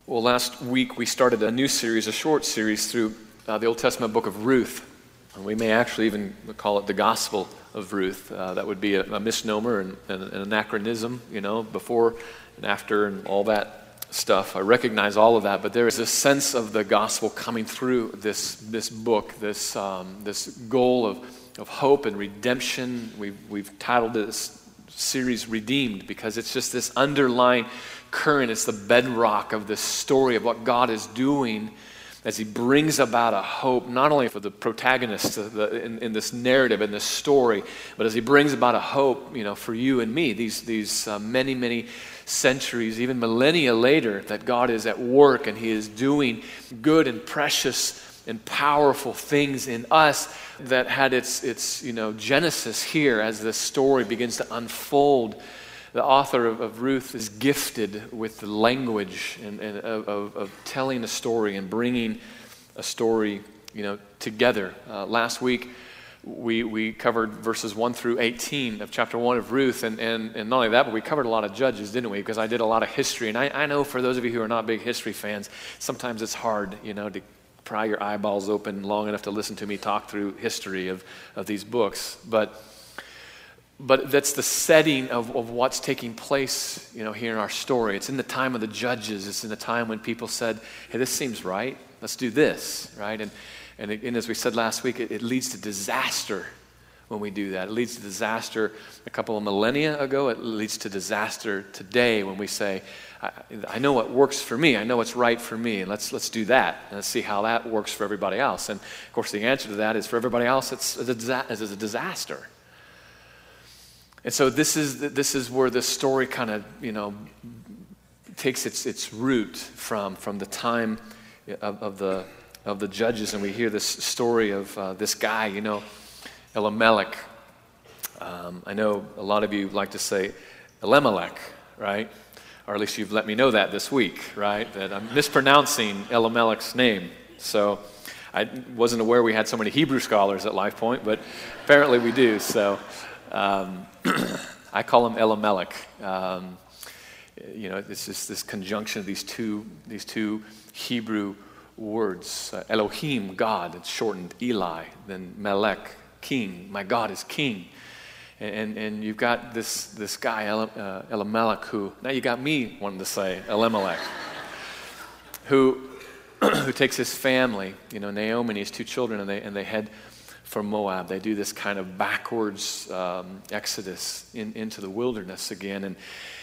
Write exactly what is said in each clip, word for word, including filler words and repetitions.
Well, last week we started a new series, a short series through uh, the Old Testament book of Ruth. And we may actually even call it the Gospel of Ruth. Uh, that would be a, a misnomer and, and an anachronism, you know, before and after and all that stuff. I recognize all of that, but there is a sense of the gospel coming through this this book, this um, this goal of, of hope and redemption. We've, we've titled this series Redeemed because it's just this underlying current. It's the bedrock of this story of what God is doing as he brings about a hope, not only for the protagonists of the, in, in this narrative, in this story, but as he brings about a hope, you know, for you and me, these, these uh, many, many centuries, even millennia later, that God is at work and he is doing good and precious and powerful things in us that had its, its you know, genesis here as this story begins to unfold. The author of, of Ruth is gifted with the language and, and of, of, of telling a story and bringing a story, you know, together. Uh, last week, we we covered verses one through eighteen of chapter one of Ruth, and, and, and not only that, but we covered a lot of Judges, didn't we? Because I did a lot of history, and I, I know for those of you who are not big history fans, sometimes it's hard, you know, to pry your eyeballs open long enough to listen to me talk through history of, of these books, but But that's the setting of, of what's taking place, you know, here in our story. It's in the time of the Judges. It's in the time when people said, hey, this seems right. Let's do this, right? And and, it, and as we said last week, it, it leads to disaster when we do that. It leads to disaster a couple of millennia ago. It leads to disaster today when we say, I, I know what works for me. I know what's right for me. And let's let's do that. And let's see how that works for everybody else. And, of course, the answer to that is for everybody else, it's a, it's a disaster. And so this is this is where this story kind of, you know, takes its its root from from the time of, of the of the Judges, and we hear this story of uh, this guy, you know, Elimelech. Um, I know a lot of you like to say Elimelech, right? Or at least you've let me know that this week, right? That I'm mispronouncing Elimelech's name. So I wasn't aware we had so many Hebrew scholars at Life Point, but apparently we do. So. Um, I call him Elimelech. Um, you know, it's just this conjunction of these two these two Hebrew words. Uh, Elohim, God, it's shortened Eli. Then Melech, king. My God is king. And and, and you've got this this guy El, uh, Elimelech who now you got me wanting to say Elimelech, who who takes his family, you know, Naomi and his two children, and they and they head for Moab. They do this kind of backwards um, exodus in, into the wilderness again, and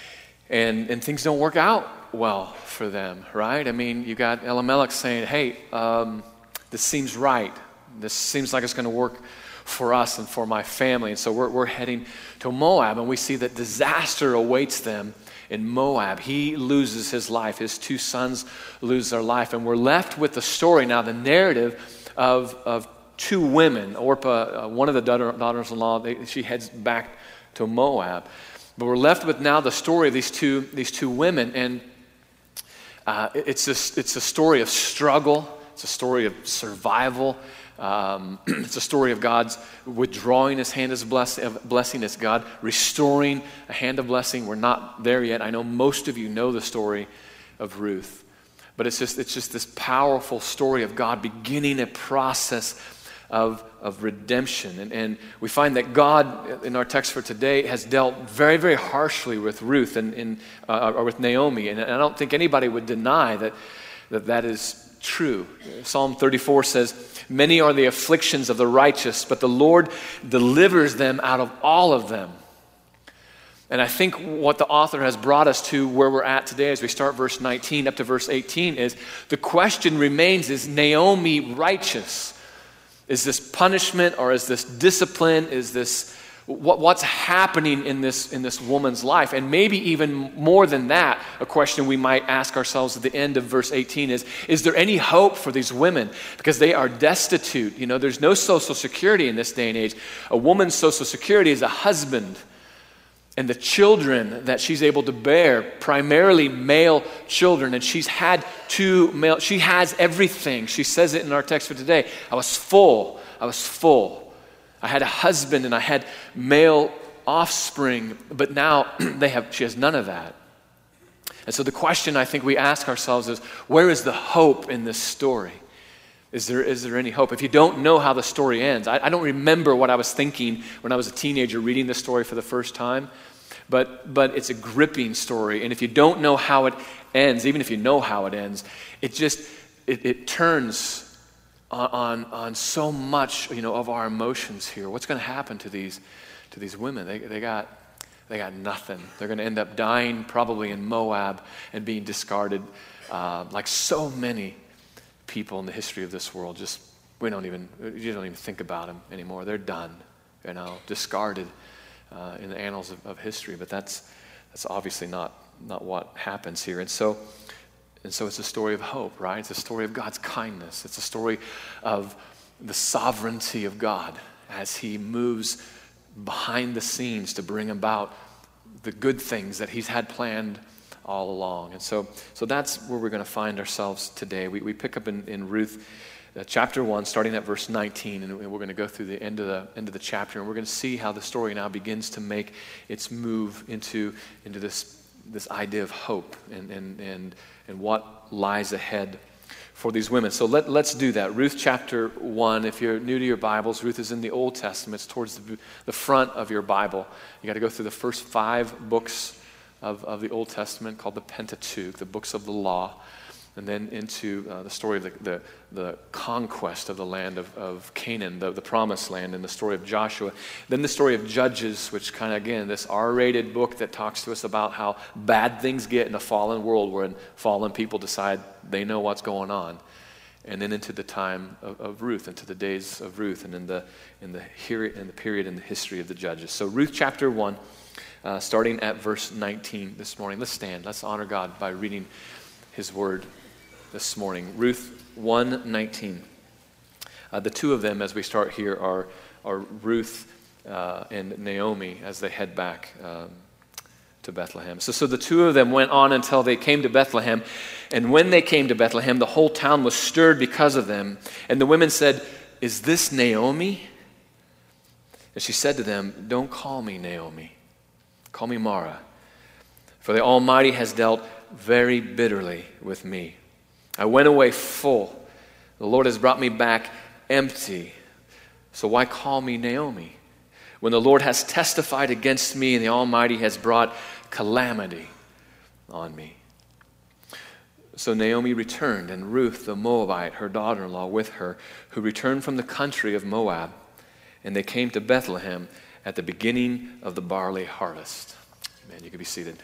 and and things don't work out well for them, right? I mean, you got Elimelech saying, "Hey, um, this seems right. This seems like it's going to work for us and for my family." And so we're we're heading to Moab, and we see that disaster awaits them in Moab. He loses his life. His two sons lose their life, and we're left with the story now, the narrative of of. two women. Orpah, uh, one of the daughter, daughters-in-law, they, she heads back to Moab. But we're left with now the story of these two these two women, and uh, it's this, it's a story of struggle. It's a story of survival. Um, it's a story of God's withdrawing His hand of blessing. It's God restoring a hand of blessing. We're not there yet. I know most of you know the story of Ruth, but it's just it's just this powerful story of God beginning a process Of, of redemption. And, and we find that God, in our text for today, has dealt very, very harshly with Ruth and, and uh, or with Naomi. And I don't think anybody would deny that, that that is true. Psalm thirty-four says, "Many are the afflictions of the righteous, but the Lord delivers them out of all of them." And I think what the author has brought us to where we're at today as we start verse nineteen up to verse eighteen is the question remains, is Naomi righteous? Is this punishment or is this discipline? Is this what, what's happening in this in this woman's life? And maybe even more than that, a question we might ask ourselves at the end of verse eighteen is, is there any hope for these women? Because they are destitute. You know, there's no social security in this day and age. A woman's social security is a husband. And the children that she's able to bear, primarily male children, and she's had two male, she has everything. She says it in our text for today. I was full, I was full. I had a husband and I had male offspring, but now they have, she has none of that. And so the question I think we ask ourselves is, where is the hope in this story? Is there, is there any hope? If you don't know how the story ends, I, I don't remember what I was thinking when I was a teenager reading this story for the first time, but, but it's a gripping story. And if you don't know how it ends, even if you know how it ends, it just, it, it turns on, on, on so much, you know, of our emotions here. What's going to happen to these, to these women? They, they got... They got nothing. They're going to end up dying probably in Moab and being discarded uh, like so many people in the history of this world. Just, we don't even, you don't even think about them anymore. They're done, you know, discarded uh, in the annals of, of history. But that's that's obviously not, not what happens here. And so, and so it's a story of hope, right? It's a story of God's kindness. It's a story of the sovereignty of God as he moves behind the scenes to bring about the good things that he's had planned all along. And so so that's where we're going to find ourselves today. We we pick up in, in Ruth uh, chapter one, starting at verse nineteen, and we're going to go through the end of the end of the chapter, and we're going to see how the story now begins to make its move into into this this idea of hope and and and, and what lies ahead for these women. So let, let's do that. Ruth chapter one, if you're new to your Bibles, Ruth is in the Old Testament. It's towards the, the front of your Bible. You got to go through the first five books of, of the Old Testament called the Pentateuch, the books of the law, and then into uh, the story of the, the, the conquest of the land of, of Canaan, the, the promised land, and the story of Joshua. Then the story of Judges, which kind of, again, this R-rated book that talks to us about how bad things get in a fallen world when fallen people decide they know what's going on. And then into the time of, of Ruth, into the days of Ruth, and in the in the, here, in the period in the history of the Judges. So Ruth chapter one, uh, starting at verse nineteen this morning. Let's stand. Let's honor God by reading his word this morning. Ruth one nineteen. Uh, the two of them, as we start here, are, are Ruth uh, and Naomi as they head back um, to Bethlehem. So, so the two of them went on until they came to Bethlehem. And when they came to Bethlehem, the whole town was stirred because of them. And the women said, "Is this Naomi?" And she said to them, "Don't call me Naomi. Call me Mara. For the Almighty has dealt very bitterly with me. I went away full. The Lord has brought me back empty. So why call me Naomi? When the Lord has testified against me and the Almighty has brought calamity on me." So Naomi returned, and Ruth the Moabite, her daughter-in-law, with her, who returned from the country of Moab. And they came to Bethlehem at the beginning of the barley harvest. Man, you can be seated.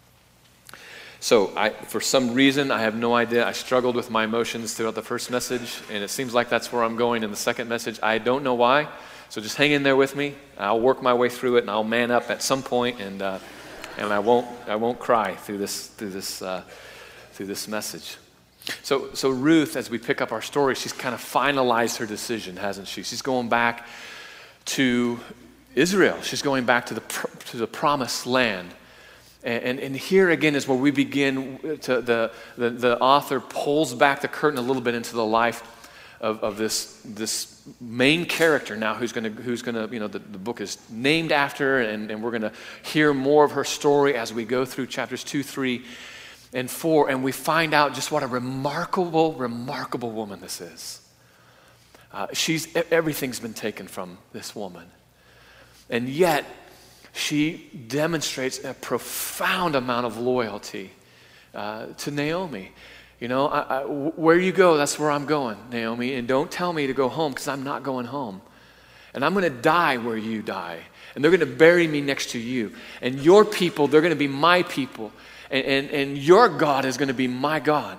So I, for some reason, I have no idea. I struggled with my emotions throughout the first message, and it seems like that's where I'm going in the second message. I don't know why, so just hang in there with me. I'll work my way through it, and I'll man up at some point, and uh, and I won't I won't cry through this through this uh, through this message. So so Ruth, as we pick up our story, she's kind of finalized her decision, hasn't she? She's going back to Israel. She's going back to the to the promised land. And, and here again is where we begin to, the, the, the author pulls back the curtain a little bit into the life of, of this, this main character now who's going to, who's going to, you know, the, the book is named after, and, and we're going to hear more of her story as we go through chapters two, three, and four, and we find out just what a remarkable, remarkable woman this is. Uh, she's, everything's been taken from this woman. And yet, she demonstrates a profound amount of loyalty uh, to Naomi. You know, I, I, where you go, that's where I'm going, Naomi. And don't tell me to go home, because I'm not going home. And I'm going to die where you die. And they're going to bury me next to you. And your people, they're going to be my people. And, and, and your God is going to be my God.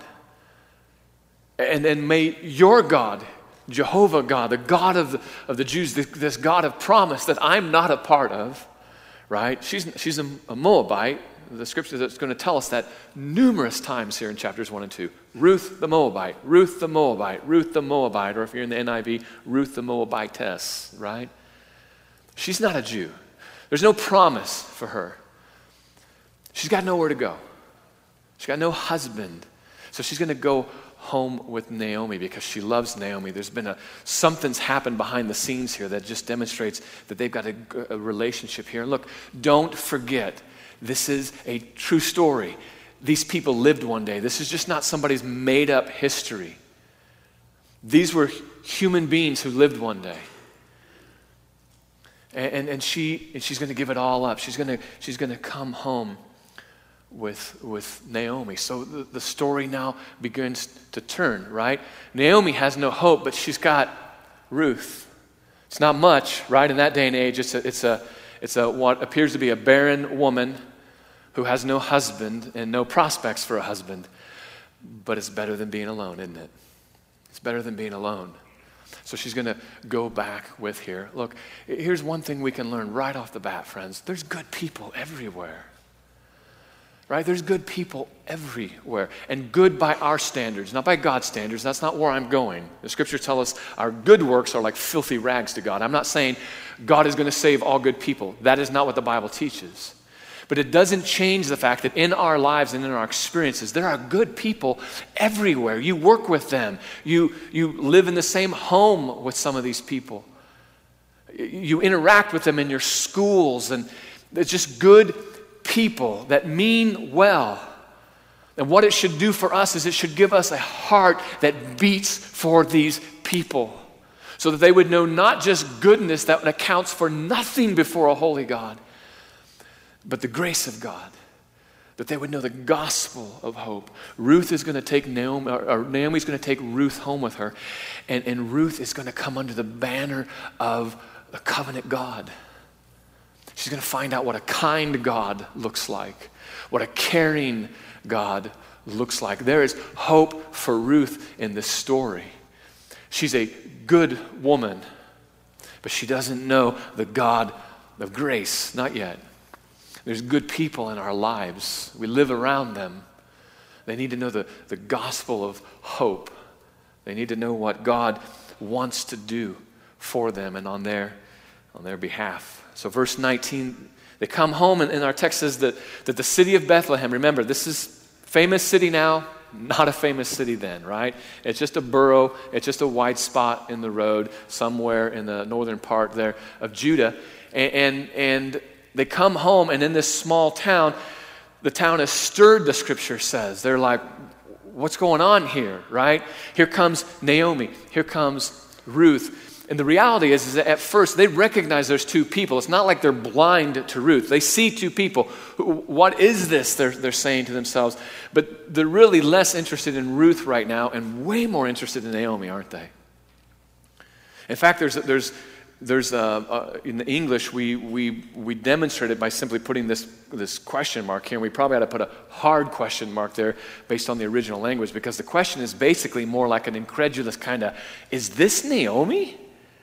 And, and may your God, Jehovah God, the God of the, of the Jews, this, this God of promise that I'm not a part of, right? She's, she's a, a Moabite. The scripture that's going to tell us that numerous times here in chapters one and two. Ruth the Moabite, Ruth the Moabite, Ruth the Moabite, or if you're in the N I V, Ruth the Moabitess, right? She's not a Jew. There's no promise for her. She's got nowhere to go. She's got no husband. So she's going to go home with Naomi because she loves Naomi. There's been a, something's happened behind the scenes here that just demonstrates that they've got a, a relationship here. And look, don't forget, this is a true story. these people lived one day. This is just not somebody's made up history. These were human beings who lived one day. And, and, and she and she's going to give it all up. She's going to she's going to come home with with Naomi. So the, the story now begins to turn, right? Naomi has no hope, but she's got Ruth. It's not much, right? In that day and age, it's a it's a it's a what appears to be a barren woman who has no husband and no prospects for a husband. But it's better than being alone, isn't it? It's better than being alone. So she's going to go back with here. Look, here's one thing we can learn right off the bat, friends. There's good people everywhere. Right? There's good people everywhere. And good by our standards, not by God's standards. That's not where I'm going. The scriptures tell us our good works are like filthy rags to God. I'm not saying God is going to save all good people. That is not what the Bible teaches. But it doesn't change the fact that in our lives and in our experiences, there are good people everywhere. You work with them. You, you live in the same home with some of these people. You interact with them in your schools. And it's just good people that mean well. And what it should do for us is it should give us a heart that beats for these people, so that they would know not just goodness that accounts for nothing before a holy God, but the grace of God, that they would know the gospel of hope. Ruth is going to take Naomi, or, or Naomi's going to take Ruth home with her, and, and Ruth is going to come under the banner of the covenant God. She's going to find out what a kind God looks like, what a caring God looks like. There is hope for Ruth in this story. She's a good woman, but she doesn't know the God of grace, not yet. There's good people in our lives. We live around them. They need to know the, the gospel of hope. They need to know what God wants to do for them and on their, on their behalf. So verse nineteen, they come home, and, and our text says that, that the city of Bethlehem, remember, this is famous city now, not a famous city then, right? It's just a borough. It's just a wide spot in the road somewhere in the northern part there of Judah. And, and, and they come home, and in this small town, the town is stirred, the scripture says. They're like, what's going on here, right? Here comes Naomi. Here comes Ruth. And the reality is, is that at first they recognize there's two people. It's not like they're blind to Ruth. They see two people. What is this, they're, they're saying to themselves. But they're really less interested in Ruth right now and way more interested in Naomi, aren't they? In fact, there's there's There's a, uh, in the English, we we we demonstrate it by simply putting this this question mark here. And we probably ought to put a hard question mark there based on the original language, because the question is basically more like an incredulous kind of, is this Naomi?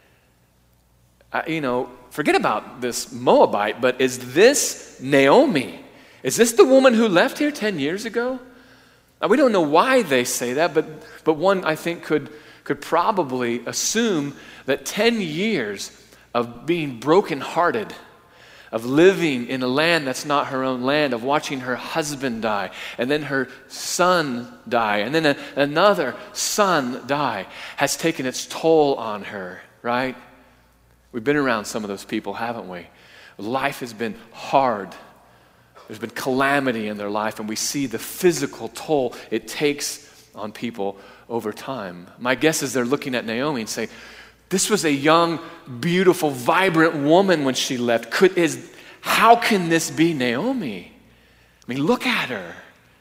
Uh, you know, forget about this Moabite, but is this Naomi? Is this the woman who left here ten years ago? Now, we don't know why they say that, but but one, I think, could could probably assume that ten years of being brokenhearted, of living in a land that's not her own land, of watching her husband die, and then her son die, and then a, another son die, has taken its toll on her, right? We've been around some of those people, haven't we? Life has been hard. There's been calamity in their life, and we see the physical toll it takes on people over time. My guess is they're looking at Naomi and say, this was a young, beautiful, vibrant woman when she left. Could is how can this be Naomi? I mean, look at her.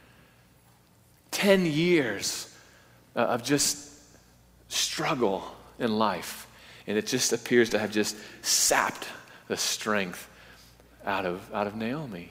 Ten years uh, of just struggle in life, and it just appears to have just sapped the strength out of out of Naomi.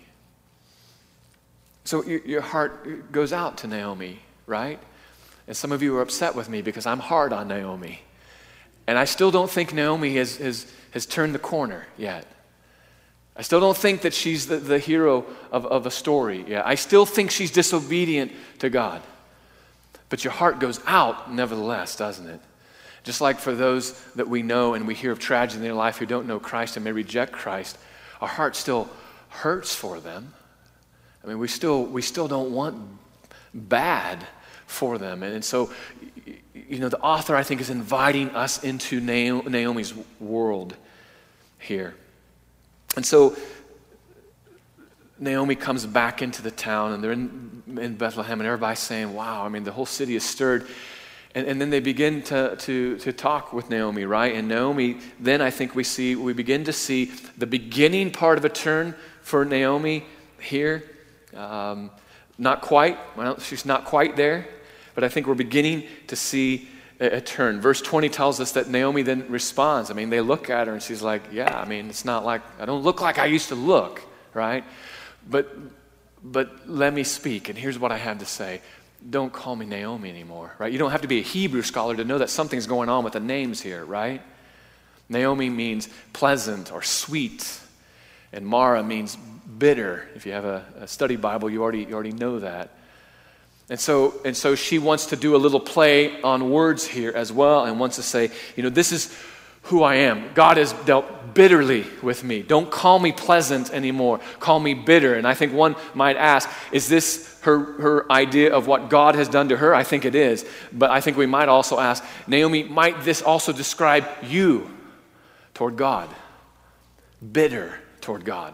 So your, your heart goes out to Naomi, right? And some of you are upset with me because I'm hard on Naomi. And I still don't think Naomi has, has, has turned the corner yet. I still don't think that she's the, the hero of, of a story yet. I still think she's disobedient to God. But your heart goes out nevertheless, doesn't it? Just like for those that we know and we hear of tragedy in their life who don't know Christ and may reject Christ, our heart still hurts for them. I mean, we still we still don't want bad for them. And, and so, you know, the author, I think, is inviting us into Naomi's world here. And so, Naomi comes back into the town, and they're in, in Bethlehem, and everybody's saying, wow, I mean, the whole city is stirred. And, and then they begin to, to, to talk with Naomi, right? And Naomi, then I think we see, we begin to see the beginning part of a turn for Naomi here. Um, not quite, well, she's not quite there, but I think we're beginning to see a, a turn. Verse twenty tells us that Naomi then responds. I mean, they look at her and she's like, yeah, I mean, it's not like, I don't look like I used to look, right? But, but let me speak, and here's what I have to say. Don't call me Naomi anymore, right? You don't have to be a Hebrew scholar to know that something's going on with the names here, right? Naomi means pleasant or sweet, and Mara means bitter. If you have a, a study Bible, you already you already know that. And so and so she wants to do a little play on words here as well, and wants to say, you know, this is who I am. God has dealt bitterly with me. Don't call me pleasant anymore. Call me bitter. And I think one might ask, is this her, her idea of what God has done to her? I think it is. But I think we might also ask, Naomi, might this also describe you toward God? Bitter toward God.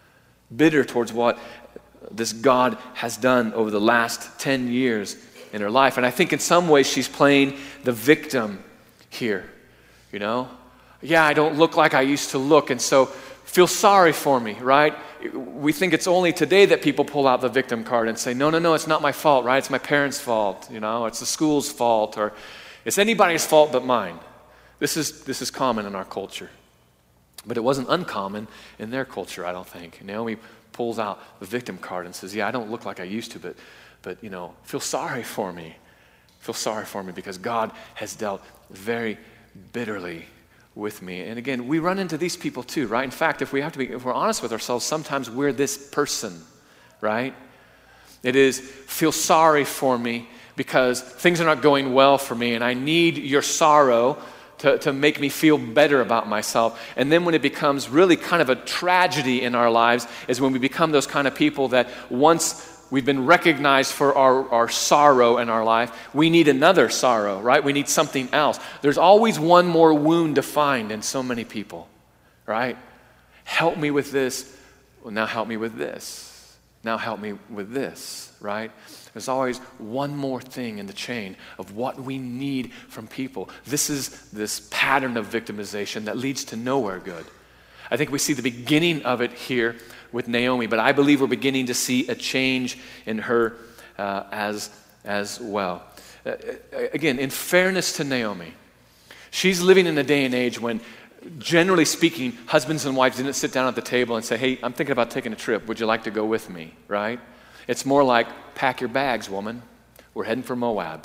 Bitter towards what this God has done over the last ten years in her life. And I think in some ways she's playing the victim here. You know, yeah, I don't look like I used to look, and so feel sorry for me, right? We think it's only today that people pull out the victim card and say, no, no, no, it's not my fault, right? It's my parents' fault, you know, it's the school's fault, or it's anybody's fault but mine. This is this is common in our culture. But it wasn't uncommon in their culture, I don't think. Naomi pulls out the victim card and says, yeah, I don't look like I used to, but, but you know, feel sorry for me. Feel sorry for me because God has dealt very bitterly with me. And again, we run into these people too, right? In fact, if we have to be, if we're honest with ourselves, sometimes we're this person, right? It is, feel sorry for me because things are not going well for me and I need your sorrow to, to make me feel better about myself. And then when it becomes really kind of a tragedy in our lives is when we become those kind of people that once we've been recognized for our, our sorrow in our life, we need another sorrow, right? We need something else. There's always one more wound to find in so many people, right? Help me with this. Well, now help me with this. Now help me with this, right? There's always one more thing in the chain of what we need from people. This is this pattern of victimization that leads to nowhere good. I think we see the beginning of it here with Naomi, but I believe we're beginning to see a change in her uh, as, as well. Uh, again, in fairness to Naomi, she's living in a day and age when, generally speaking, husbands and wives didn't sit down at the table and say, hey, I'm thinking about taking a trip. Would you like to go with me, right? It's more like, pack your bags, woman. We're heading for Moab.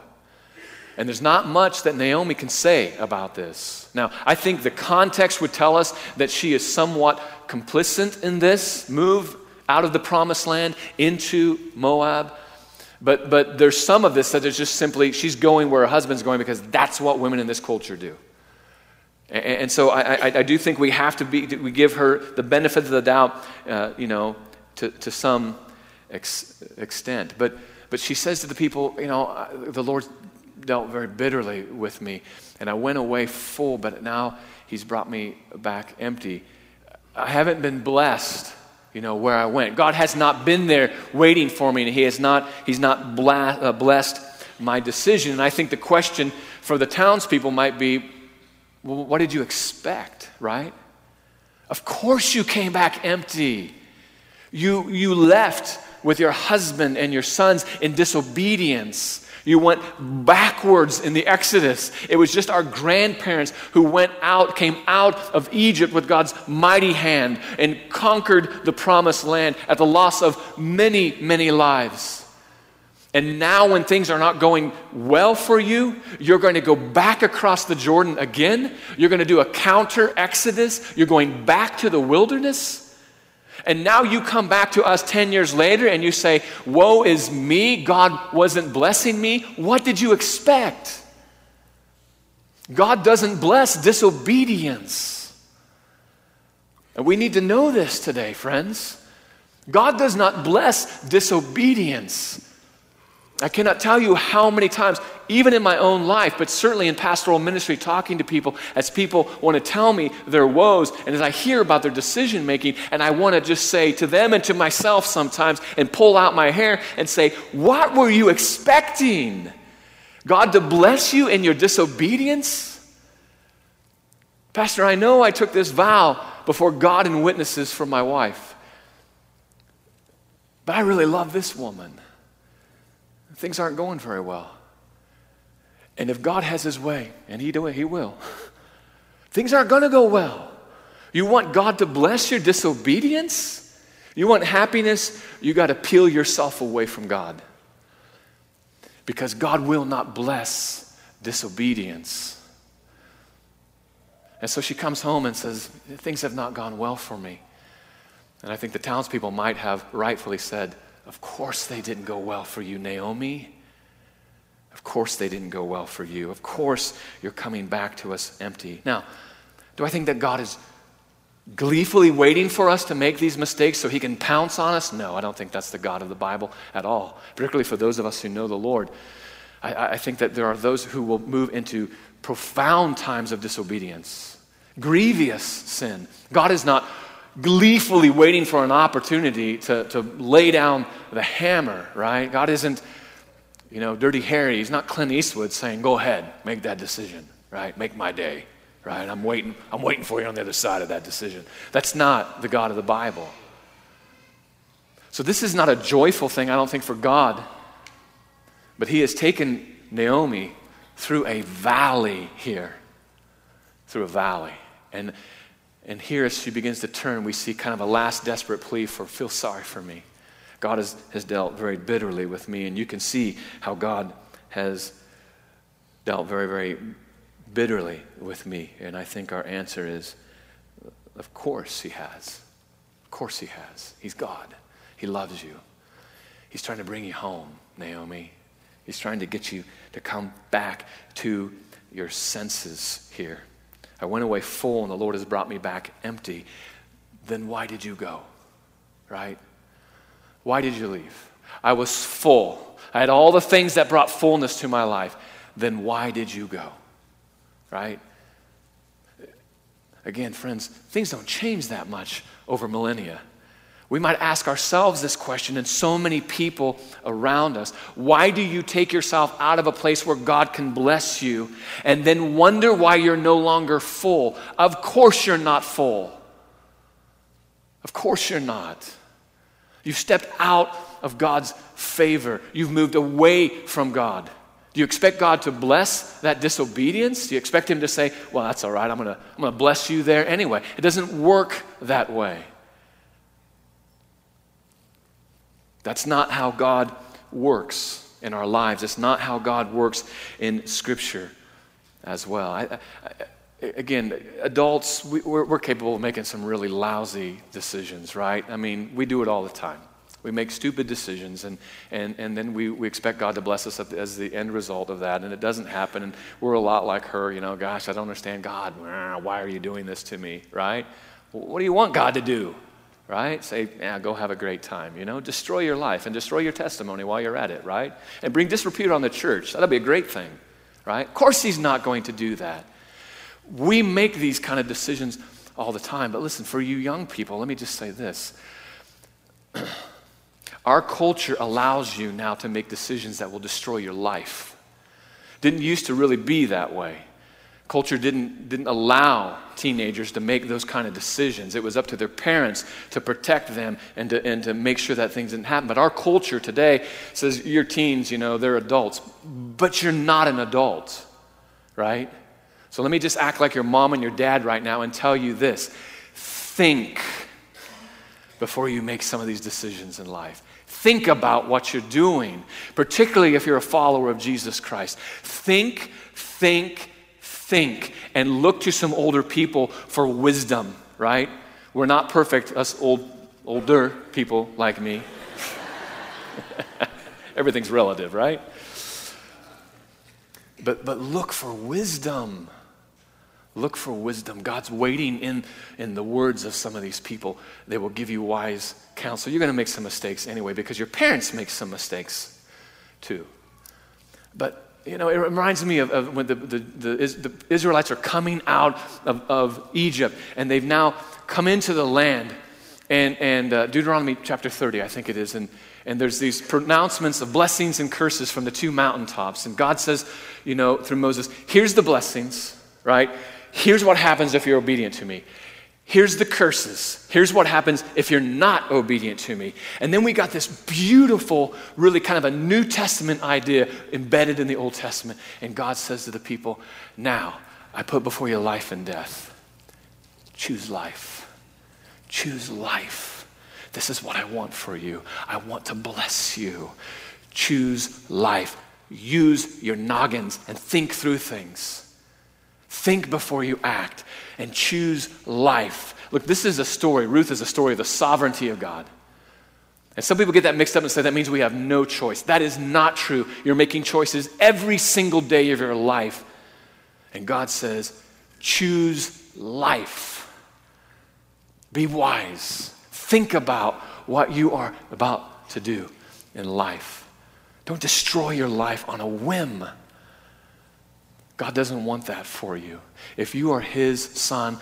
And there's not much that Naomi can say about this. Now, I think the context would tell us that she is somewhat complicit in this move out of the promised land into Moab. But but there's some of this that is just simply, she's going where her husband's going because that's what women in this culture do. And, and so I, I, I do think we have to be, we give her the benefit of the doubt, uh, you know, to, to some ex, extent. But but she says to the people, you know, the Lord dealt very bitterly with me, and I went away full, but now he's brought me back empty. I haven't been blessed, you know, where I went. God has not been there waiting for me, and he has not, he's not bla- uh, blessed my decision. And I think the question for the townspeople might be, well, what did you expect, right? Of course you came back empty. You, you left with your husband and your sons in disobedience. You went backwards in the Exodus. It was just our grandparents who went out, came out of Egypt with God's mighty hand and conquered the promised land at the loss of many, many lives. And now when things are not going well for you, you're going to go back across the Jordan again. You're going to do a counter Exodus. You're going back to the wilderness. And now you come back to us ten years later and you say, woe is me, God wasn't blessing me. What did you expect? God doesn't bless disobedience. And we need to know this today, friends. God does not bless disobedience. I cannot tell you how many times even in my own life, but certainly in pastoral ministry, talking to people, as people want to tell me their woes, and as I hear about their decision making, and I want to just say to them and to myself sometimes, and pull out my hair and say, what were you expecting? God to bless you in your disobedience? Pastor, I know I took this vow before God and witnesses for my wife, but I really love this woman. Things aren't going very well. And if God has his way, and he do it, he will, things aren't going to go well. You want God to bless your disobedience? You want happiness? You got to peel yourself away from God. Because God will not bless disobedience. And so she comes home and says, things have not gone well for me. And I think the townspeople might have rightfully said, of course they didn't go well for you, Naomi. Of course they didn't go well for you. Of course you're coming back to us empty. Now, do I think that God is gleefully waiting for us to make these mistakes so he can pounce on us? No, I don't think that's the God of the Bible at all, particularly for those of us who know the Lord. I, I think that there are those who will move into profound times of disobedience, grievous sin. God is not gleefully waiting for an opportunity to, to lay down the hammer, right? God isn't, you know, Dirty Harry. He's not Clint Eastwood saying, go ahead, make that decision, right? Make my day, right? I'm waiting, I'm waiting for you on the other side of that decision. That's not the God of the Bible. So this is not a joyful thing, I don't think, for God. But he has taken Naomi through a valley here. Through a valley. And And here, as she begins to turn, we see kind of a last desperate plea for, feel sorry for me. God has, has dealt very bitterly with me, and you can see how God has dealt very, very bitterly with me. And I think our answer is, of course he has. Of course he has. He's God. He loves you. He's trying to bring you home, Naomi. He's trying to get you to come back to your senses here. I went away full and the Lord has brought me back empty. Then why did you go? Right? Why did you leave? I was full. I had all the things that brought fullness to my life. Then why did you go? Right? Again, friends, things don't change that much over millennia. We might ask ourselves this question, and so many people around us. Why do you take yourself out of a place where God can bless you and then wonder why you're no longer full? Of course you're not full. Of course you're not. You've stepped out of God's favor. You've moved away from God. Do you expect God to bless that disobedience? Do you expect him to say, well, that's all right, I'm going to I'm going to bless you there anyway? It doesn't work that way. That's not how God works in our lives. It's not how God works in Scripture as well. I, I, again, adults, we, we're, we're capable of making some really lousy decisions, right? I mean, we do it all the time. We make stupid decisions, and and, and then we, we expect God to bless us as the end result of that, and it doesn't happen, and we're a lot like her, you know, gosh, I don't understand God. Why are you doing this to me, right? What do you want God to do? Right? Say, yeah, go have a great time, you know? Destroy your life and destroy your testimony while you're at it, right? And bring disrepute on the church. That'll be a great thing, right? Of course he's not going to do that. We make these kind of decisions all the time. But listen, for you young people, let me just say this. Our culture allows you now to make decisions that will destroy your life. Didn't used to really be that way. Culture didn't, didn't allow teenagers to make those kind of decisions. It was up to their parents to protect them and to, and to make sure that things didn't happen. But our culture today says, you're teens, you know, they're adults. But you're not an adult, right? So let me just act like your mom and your dad right now and tell you this. Think before you make some of these decisions in life. Think about what you're doing, particularly if you're a follower of Jesus Christ. Think, think, think, and look to some older people for wisdom, right? We're not perfect, us old, older people like me. Everything's relative, right? But but look for wisdom. Look for wisdom. God's waiting in, in the words of some of these people. They will give you wise counsel. You're going to make some mistakes anyway because your parents make some mistakes too. But you know, it reminds me of, of when the, the, the, the Israelites are coming out of, of Egypt, and they've now come into the land, and, and uh, Deuteronomy chapter thirty, I think it is, and, and there's these pronouncements of blessings and curses from the two mountaintops, and God says, you know, through Moses, here's the blessings, right? Here's what happens if you're obedient to me. Here's the curses. Here's what happens if you're not obedient to me. And then we got this beautiful, really kind of a New Testament idea embedded in the Old Testament. And God says to the people, now I put before you life and death. Choose life. Choose life. This is what I want for you. I want to bless you. Choose life. Use your noggins and think through things. Think before you act and choose life. Look, this is a story. Ruth is a story of the sovereignty of God. And some people get that mixed up and say that means we have no choice. That is not true. You're making choices every single day of your life. And God says, choose life. Be wise. Think about what you are about to do in life. Don't destroy your life on a whim. God doesn't want that for you. If you are his son,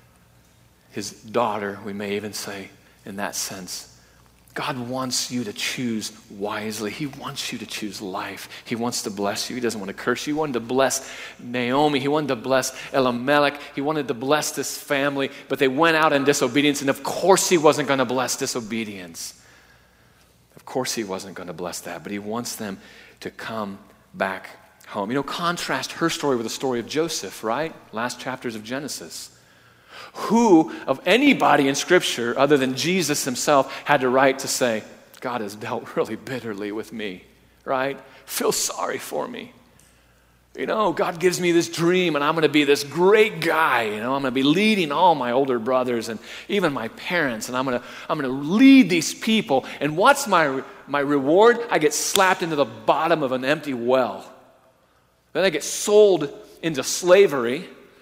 his daughter, we may even say in that sense, God wants you to choose wisely. He wants you to choose life. He wants to bless you. He doesn't want to curse you. He wanted to bless Naomi. He wanted to bless Elimelech. He wanted to bless this family, but they went out in disobedience, and of course he wasn't going to bless disobedience. Of course he wasn't going to bless that, but he wants them to come back home. You know, contrast her story with the story of Joseph, right? Last chapters of Genesis. Who of anybody in Scripture other than Jesus himself had the right to say, God has dealt really bitterly with me, right? Feel sorry for me. You know, God gives me this dream and I'm going to be this great guy. You know, I'm going to be leading all my older brothers and even my parents, and I'm going to I'm going to lead these people. And what's my my reward? I get slapped into the bottom of an empty well. Then I get sold into slavery.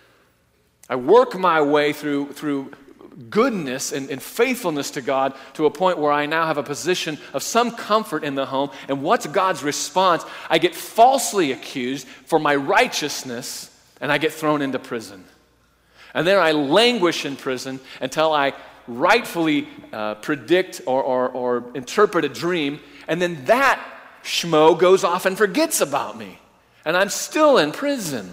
I work my way through, through goodness and, and faithfulness to God to a point where I now have a position of some comfort in the home. And what's God's response? I get falsely accused for my righteousness, and I get thrown into prison. And then I languish in prison until I rightfully uh, predict or, or, or interpret a dream, and then that schmo goes off and forgets about me. And I'm still in prison.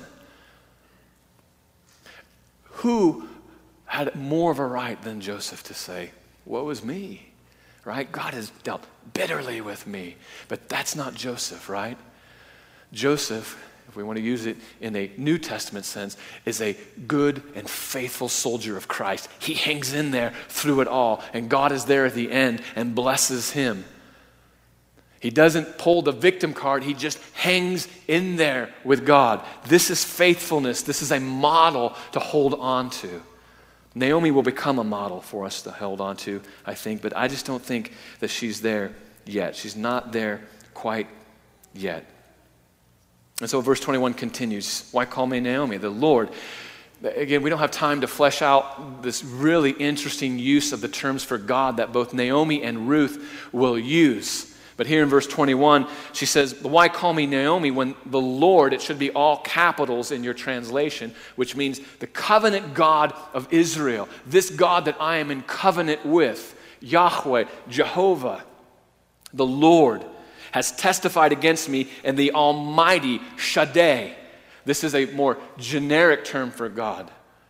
Who had more of a right than Joseph to say, woe is me, right? God has dealt bitterly with me. But that's not Joseph, right? Joseph, if we want to use it in a New Testament sense, is a good and faithful soldier of Christ. He hangs in there through it all, and God is there at the end and blesses him. He doesn't pull the victim card. He just hangs in there with God. This is faithfulness. This is a model to hold on to. Naomi will become a model for us to hold on to, I think, but I just don't think that she's there yet. She's not there quite yet. And so verse twenty-one continues. Why call me Naomi? The Lord. Again, we don't have time to flesh out this really interesting use of the terms for God that both Naomi and Ruth will use. But here in verse twenty-one, she says, why call me Naomi when the Lord, it should be all capitals in your translation, which means the covenant God of Israel, this God that I am in covenant with, Yahweh, Jehovah, the Lord, has testified against me, and the Almighty, Shaddai. This is a more generic term for God.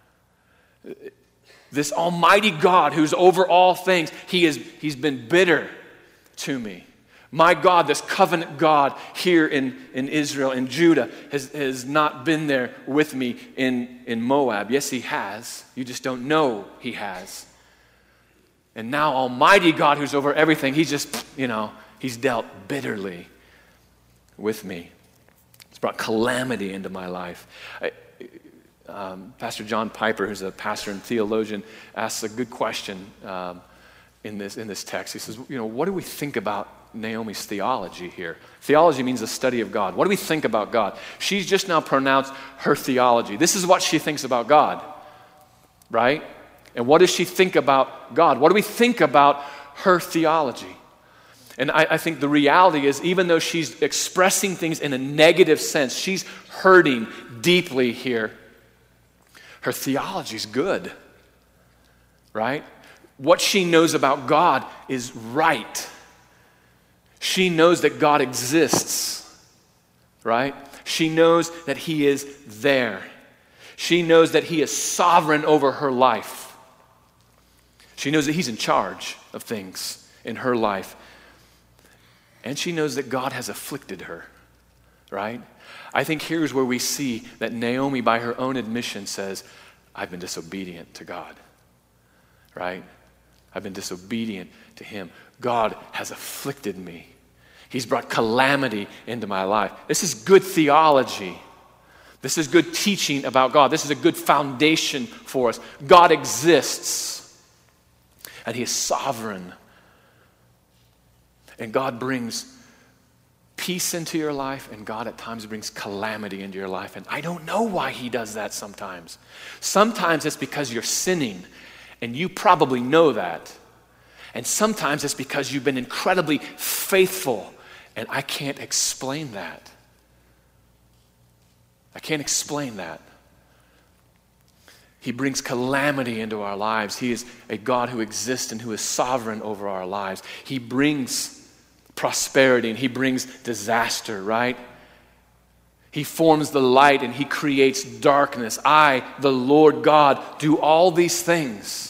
This Almighty God who's over all things, he is, he's been bitter to me. My God, this covenant God here in, in Israel, in Judah, has, has not been there with me in, in Moab. Yes, he has. You just don't know he has. And now Almighty God who's over everything, he's just, you know, he's dealt bitterly with me. It's brought calamity into my life. I, um, Pastor John Piper, who's a pastor and theologian, asks a good question um, in this in this text. He says, you know, what do we think about Naomi's theology here? Theology means the study of God. What do we think about God? She's just now pronounced her theology. This is what she thinks about God, right? And what does she think about God? What do we think about her theology? And I, I think the reality is, even though she's expressing things in a negative sense, she's hurting deeply here. Her theology's good, right? What she knows about God is right. She knows that God exists, right? She knows that He is there. She knows that He is sovereign over her life. She knows that He's in charge of things in her life. And she knows that God has afflicted her, right? I think here's where we see that Naomi, by her own admission, says, I've been disobedient to God, right? I've been disobedient to Him. God has afflicted me. He's brought calamity into my life. This is good theology. This is good teaching about God. This is a good foundation for us. God exists, and He is sovereign. And God brings peace into your life, and God at times brings calamity into your life. And I don't know why He does that sometimes. Sometimes it's because you're sinning, and you probably know that. And sometimes it's because you've been incredibly faithful, and I can't explain that. I can't explain that. He brings calamity into our lives. He is a God who exists and who is sovereign over our lives. He brings prosperity and He brings disaster, right? He forms the light and He creates darkness. I, the Lord God, do all these things.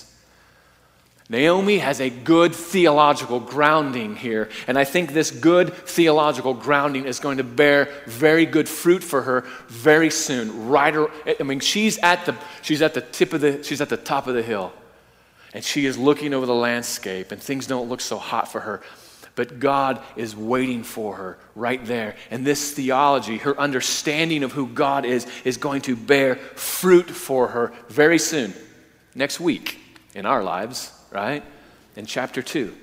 Naomi has a good theological grounding here, and I think this good theological grounding is going to bear very good fruit for her very soon. Right, I mean, she's at the she's at the tip of the she's at the top of the hill, and she is looking over the landscape, and things don't look so hot for her. But God is waiting for her right there. And this theology, her understanding of who God is, is going to bear fruit for her very soon. Next week in our lives, right? In chapter two.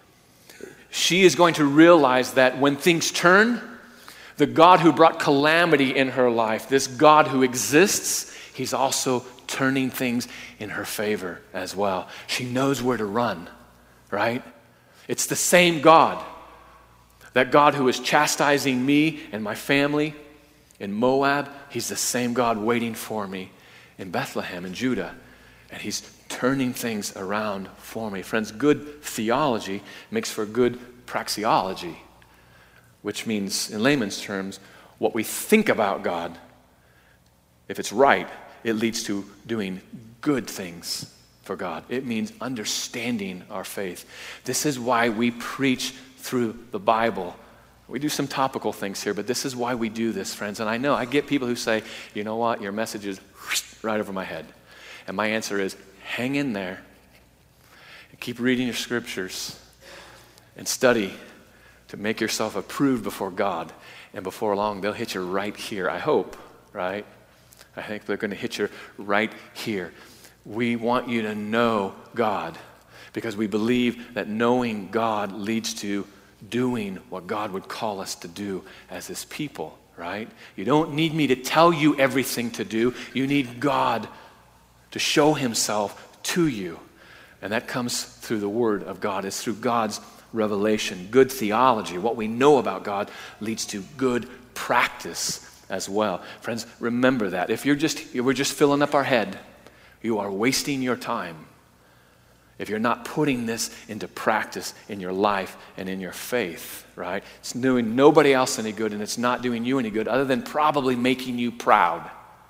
She is going to realize that when things turn, the God who brought calamity in her life, this God who exists, He's also turning things in her favor as well. She knows where to run, right? It's the same God, that God who is chastising me and my family in Moab, He's the same God waiting for me in Bethlehem in Judah. And He's turning things around for me. Friends, good theology makes for good praxeology, which means, in layman's terms, what we think about God, if it's right, it leads to doing good things for God. It means understanding our faith. This is why we preach through the Bible. We do some topical things here, but this is why we do this, friends. And I know, I get people who say, you know what, your message is right over my head. And my answer is, hang in there and keep reading your scriptures and study to make yourself approved before God. And before long, they'll hit you right here. I hope, right? I think they're going to hit you right here. We want you to know God because we believe that knowing God leads to doing what God would call us to do as His people, right? You don't need me to tell you everything to do. You need God to show Himself to you. And that comes through the Word of God. It's through God's revelation. Good theology, what we know about God, leads to good practice as well. Friends, remember that. If you're just, if we're just filling up our head, you are wasting your time if you're not putting this into practice in your life and in your faith, right? It's doing nobody else any good, and it's not doing you any good other than probably making you proud.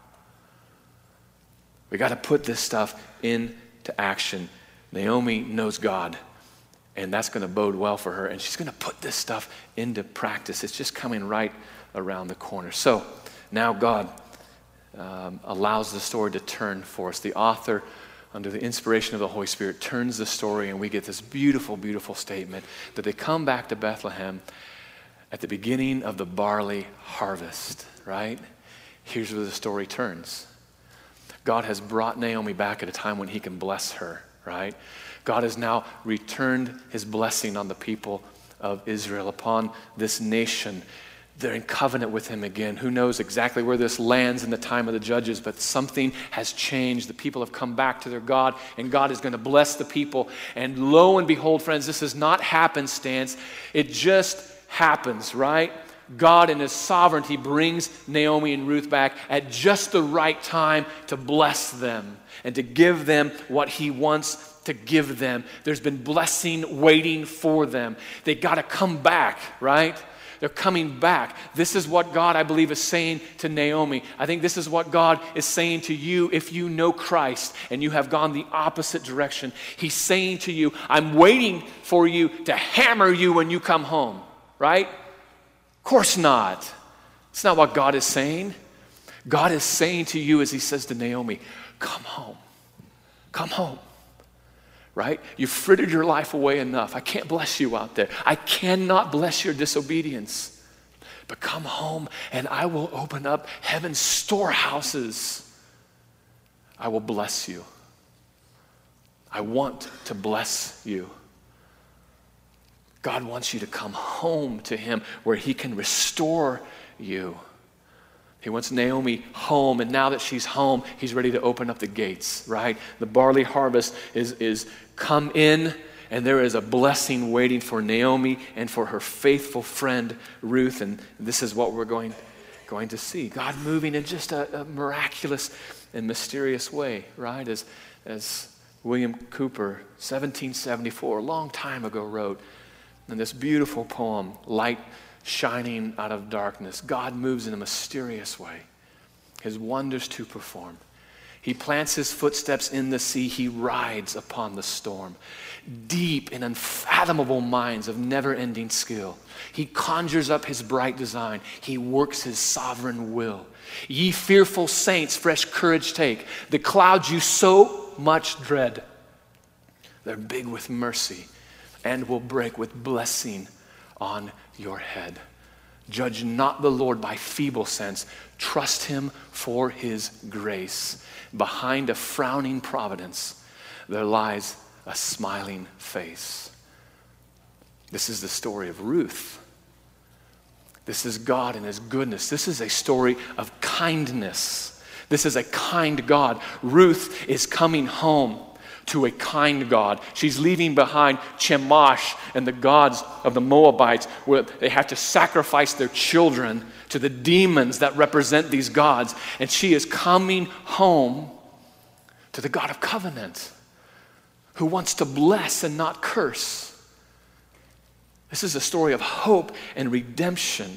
We got to put this stuff into action. Naomi knows God, and that's going to bode well for her, and she's going to put this stuff into practice. It's just coming right around the corner. So now God um, allows the story to turn for us. The author, under the inspiration of the Holy Spirit, turns the story, and we get this beautiful, beautiful statement that they come back to Bethlehem at the beginning of the barley harvest, right? Here's where the story turns. God has brought Naomi back at a time when He can bless her, right? God has now returned His blessing on the people of Israel, upon this nation. they're in covenant with him again. Who knows exactly where this lands in the time of the judges, but something has changed. The people have come back to their God, and God is going to bless the people. And lo and behold, friends, this is not happenstance. It just happens, right? God in his sovereignty brings Naomi and Ruth back at just the right time to bless them and to give them what he wants to give them. There's been blessing waiting for them. They got to come back, right? They're coming back. This is what God, I believe, is saying to Naomi. I think this is what God is saying to you if you know Christ and you have gone the opposite direction. He's saying to you, I'm waiting for you to hammer you when you come home, right? Of course not. It's not what God is saying. God is saying to you as he says to Naomi, come home. Come home. Right? You've frittered your life away enough. I can't bless you out there. I cannot bless your disobedience. But come home and I will open up heaven's storehouses. I will bless you. I want to bless you. God wants you to come home to him where he can restore you. He wants Naomi home, and now that she's home, he's ready to open up the gates, right? The barley harvest is, is come in, and there is a blessing waiting for Naomi and for her faithful friend Ruth, and this is what we're going, going to see. God moving in just a, a miraculous and mysterious way, right? As, as William Cooper, seventeen seventy-four, a long time ago, wrote in this beautiful poem, Light Shining Out of Darkness. God moves in a mysterious way, his wonders to perform. He plants his footsteps in the sea. He rides upon the storm. Deep in unfathomable minds of never-ending skill, he conjures up his bright design. He works his sovereign will. Ye fearful saints, fresh courage take. The clouds you so much dread, they're big with mercy and will break with blessing on your head. Judge not the Lord by feeble sense. Trust him for his grace. Behind a frowning providence, there lies a smiling face. This is the story of Ruth. This is God and his goodness. This is a story of kindness. This is a kind God. Ruth is coming home to a kind God. She's leaving behind Chemosh and the gods of the Moabites, where they have to sacrifice their children to the demons that represent these gods. And she is coming home to the God of covenant, who wants to bless and not curse. This is a story of hope and redemption.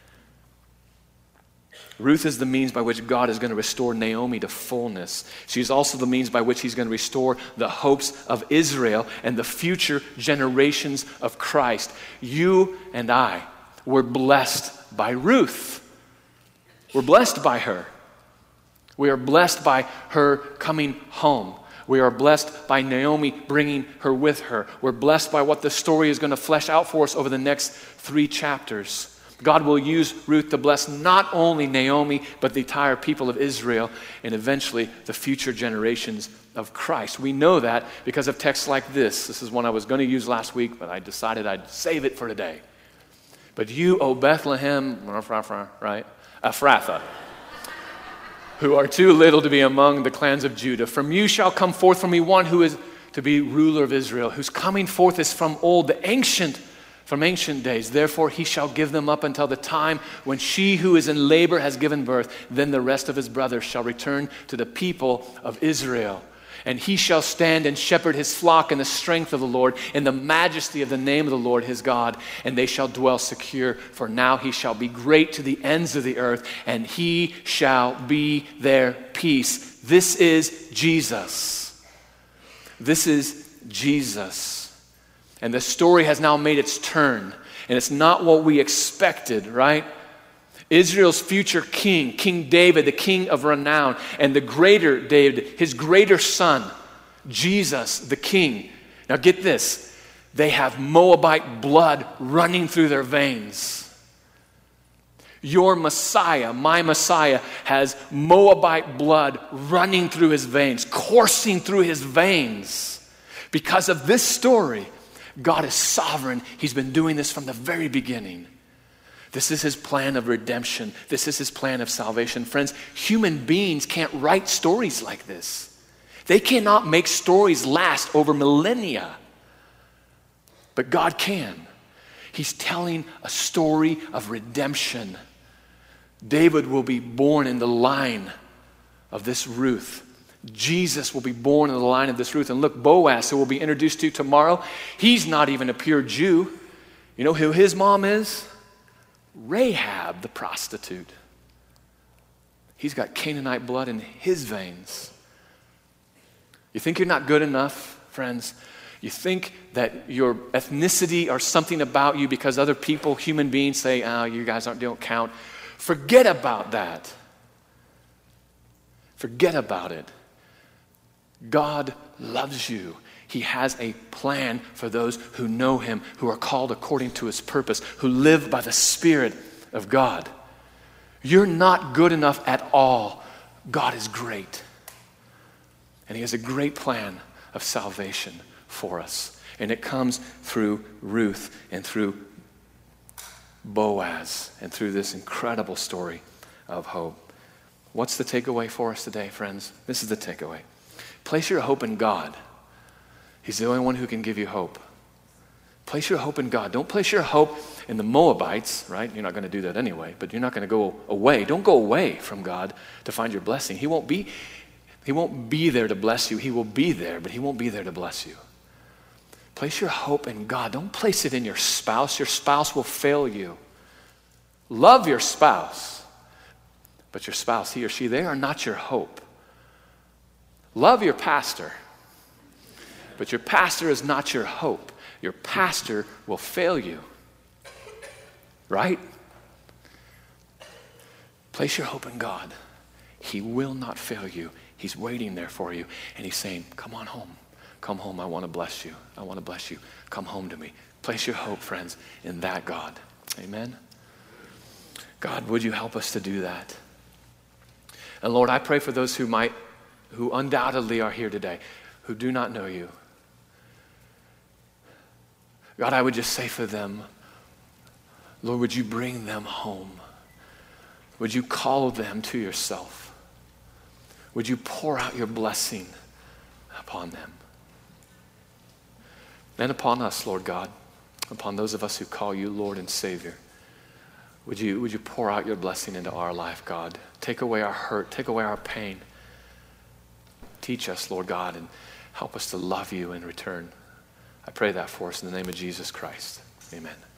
Ruth is the means by which God is going to restore Naomi to fullness. She's also the means by which he's going to restore the hopes of Israel and the future generations of Christ. You and I were blessed by Ruth. We're blessed by her. We are blessed by her coming home. We are blessed by Naomi bringing her with her. We're blessed by what the story is going to flesh out for us over the next three chapters. God will use Ruth to bless not only Naomi, but the entire people of Israel and eventually the future generations of Christ. We know that because of texts like this. This is one I was going to use last week, but I decided I'd save it for today. But you, O Bethlehem, right, Ephrathah, who are too little to be among the clans of Judah, from you shall come forth from me one who is to be ruler of Israel, whose coming forth is from old, the ancient From ancient days. Therefore he shall give them up until the time when she who is in labor has given birth. Then the rest of his brothers shall return to the people of Israel. And he shall stand and shepherd his flock in the strength of the Lord, in the majesty of the name of the Lord his God. And they shall dwell secure, for now he shall be great to the ends of the earth, and he shall be their peace. This is Jesus. This is Jesus. And the story has now made its turn. And it's not what we expected, right? Israel's future king, King David, the king of renown, and the greater David, his greater son, Jesus, the king. Now get this. They have Moabite blood running through their veins. Your Messiah, my Messiah, has Moabite blood running through his veins, coursing through his veins. Because of this story, God is sovereign. He's been doing this from the very beginning. This is his plan of redemption. This is his plan of salvation. Friends, human beings can't write stories like this. They cannot make stories last over millennia. But God can. He's telling a story of redemption. David will be born in the line of this Ruth. Jesus will be born in the line of this Ruth. And look, Boaz, who we'll be introduced to tomorrow, he's not even a pure Jew. You know who his mom is? Rahab, the prostitute. He's got Canaanite blood in his veins. You think you're not good enough, friends? You think that your ethnicity or something about you because other people, human beings, say, oh, you guys aren't, don't count. Forget about that. Forget about it. God loves you. He has a plan for those who know him, who are called according to his purpose, who live by the Spirit of God. You're not good enough at all. God is great. And he has a great plan of salvation for us. And it comes through Ruth and through Boaz and through this incredible story of hope. What's the takeaway for us today, friends? This is the takeaway. Place your hope in God. He's the only one who can give you hope. Place your hope in God. Don't place your hope in the Moabites, right? You're not going to do that anyway, but you're not going to go away. Don't go away from God to find your blessing. He won't be, he won't be there to bless you. He will be there, but he won't be there to bless you. Place your hope in God. Don't place it in your spouse. Your spouse will fail you. Love your spouse, but your spouse, he or she, they are not your hope. Love your pastor, but your pastor is not your hope. Your pastor will fail you. Right? Place your hope in God. He will not fail you. He's waiting there for you. And he's saying, come on home. Come home. I want to bless you. I want to bless you. Come home to me. Place your hope, friends, in that God. Amen? God, would you help us to do that? And Lord, I pray for those who might, who undoubtedly are here today, who do not know you. God, I would just say for them, Lord, would you bring them home? Would you call them to yourself? Would you pour out your blessing upon them? And upon us, Lord God, upon those of us who call you Lord and Savior. Would you, would you pour out your blessing into our life, God? Take away our hurt, take away our pain. Teach us, Lord God, and help us to love you in return. I pray that for us in the name of Jesus Christ. Amen.